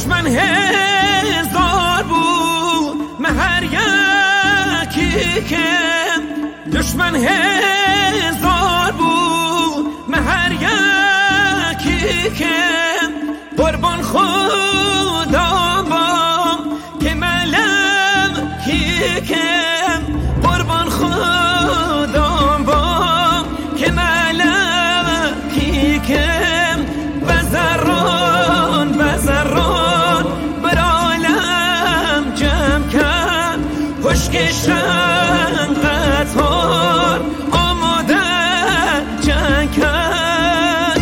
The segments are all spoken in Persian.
دشمن هزار بود مهر یکی کم، دشمن هزار بود مهر یکی کم، قربان خدا با که ملم کی کم، قربان خدا با که ملم کی کم، بزران بزران بر عالم جمع کن، پشکشن قطار آماده جنگ کن.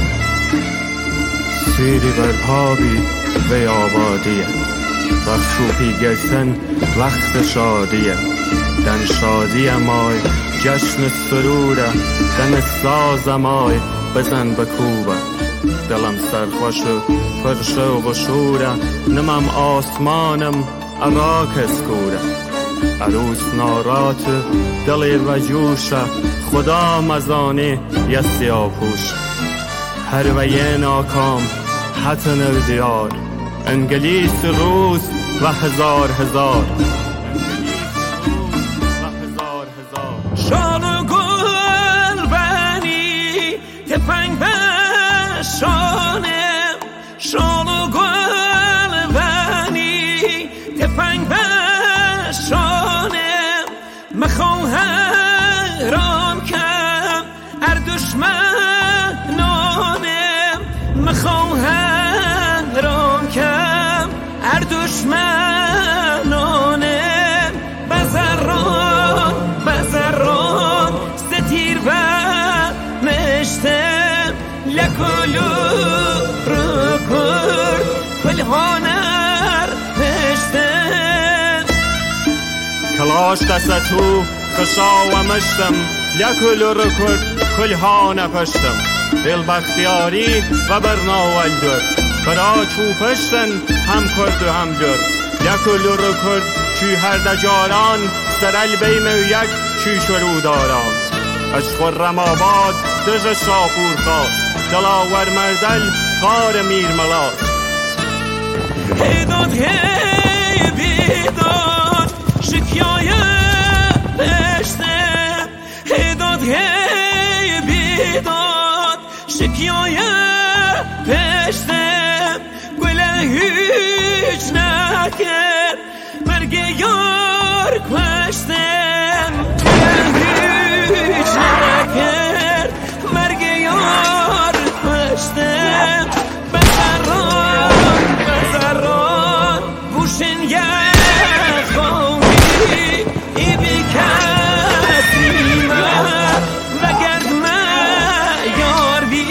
سیری بر پابی به آبادیه، بخشوپی گشتن وقت شادیه، دن شادی مای جشن سروره، دن ساز مای بزن بکوبه، دلم سرخوش و پرشو و شوره، نمم آسمانم عراق اسکوره، عروس نارات دلی و جوشه، خدا مزانی یستی آپوشه، هر ویه ناکام حتن دیار، انگلیس روز و هزار هزار، شال و گل بنی تفنگ بشانم، شال و گل بنی تفنگ بشانم، مخواهرام کم ار دشمنانم، مخواهرام کم ار دشمنانم، بزران بزران ستیر و مشتم، لکلو رو کرد کلهانر مشتم، کلاش دستو خشا و مشتم، لکلو رو کرد کلهانه پشتم، دل بختیاری و برناول در، برا چو پشتن هم کرد و هم در، لکلو رو کرد چی هر دجاران، سرال بیم یک چی شروع داران، اشخور رماباد دژ شاپور خواست، دلاور مردل غار میر ملاست. هیداد هی بیداد شکیای پشتم، هیداد هی بیداد شکیای پشتم، گله هیچ نکرد مرگ یار کشتم، هیچ نکرد مرگ یار کشتم، بزران بزران بوشن یخوانی ای بی کسی من وگرد من یار بی.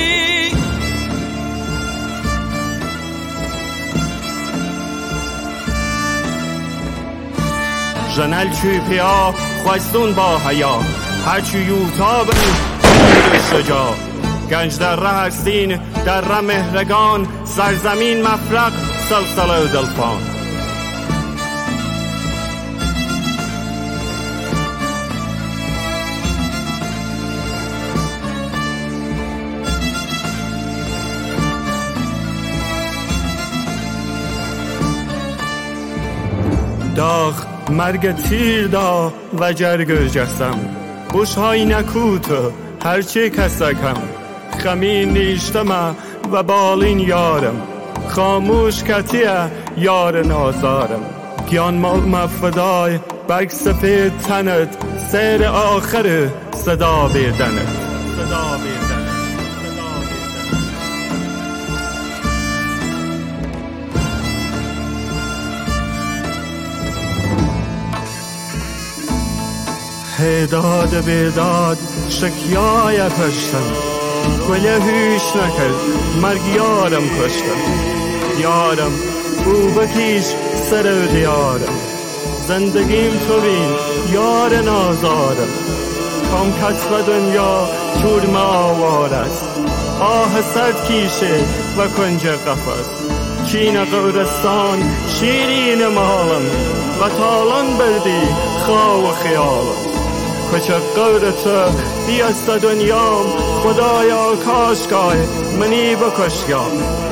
جنل چوی پیا خوستون با حیا، هرچی یوتابن شجاع، گنج در ره هستین در ره مهرگان، سرزمین مفرق سلسله و دلفان. داغ مرگ تیر دا و جرگ جسم، بوشهای نکوت هرچی کسکم، خمین نیشتم و بالین یارم، خاموش کتیه یار نازارم، گیان مفدای برگ سفید تنت، سیر آخر صدا بیردنت، صدا بیردنت. هیداد بیداد شکیای پشتم، گله هیچ نکرد مرگ یارم کشتم، یارم او بکیش سر دیارم، زندگیم تو بین یار نازارم، کام کتب دنیا چور آوار است، آه سرد کیشه و کنج قفس، چین قبرستان شیرین مالم و تالان بردی خواه و خیالم، کچه قورت بیست دنیام، خدایا کاشکای منی بکشگام.